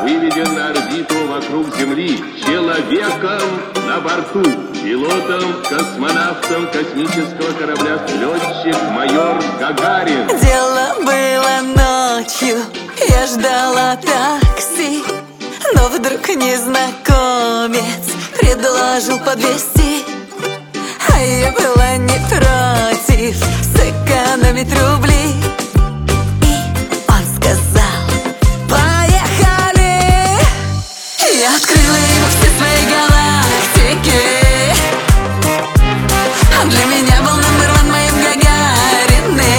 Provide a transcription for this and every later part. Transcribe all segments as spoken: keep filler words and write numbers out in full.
выведен на орбиту вокруг Земли человеком на борту, пилотом, космонавтом космического корабля, летчик-майор Гагарин. Дело было ночью, я ждала такси, но вдруг незнакомец предложил подвезти. А я была не против сэкономить рубли. И он сказал: поехали! Я открыла ему все свои галактики. Он для меня был номер ван моим Гагариным.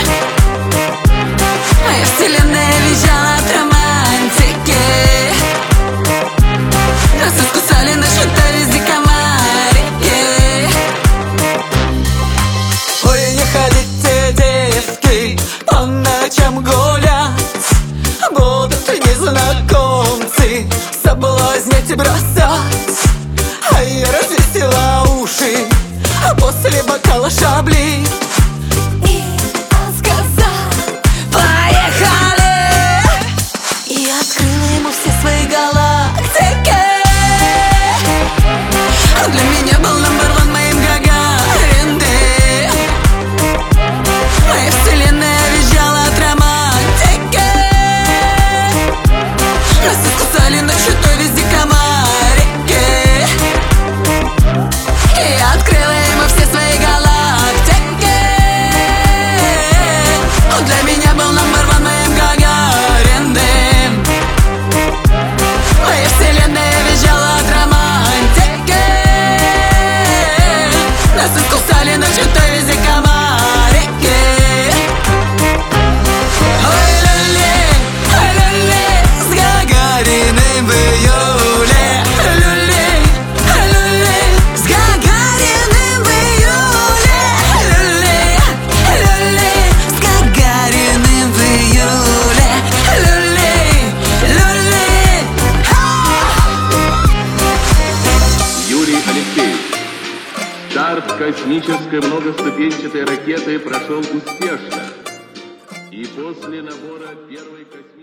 Моя вселенная визжала от романтики. Нас искусали, наши везде комарики. Ой, не ходите, девки, по ночам гулять. Будут незнакомцы соблазнять и бросать. А я развесила уши, а после бокала шабли. И он сказал: поехали! И я открыла ему все свои галактики. Он для меня был номер ван моим Гагариным. Моя вселенная визжала от романтики. Нас искусали, но что-то везде комарики. И я открыла ему все свои галактики. Он для меня был номер ван моим Гагариным. Моя вселенная визжала от романтики. Нас искусали, но что-то везде комарики. Ой, люли, ой, люли, с Гагариным в июле. Люли, ой, люли, с Гагариным в июле. Люли, люли, с Гагариным в июле. Люли, люли. Юрий Алексеевич. Старт космической многоступенчатой ракеты прошел успешно. И после набора первой космической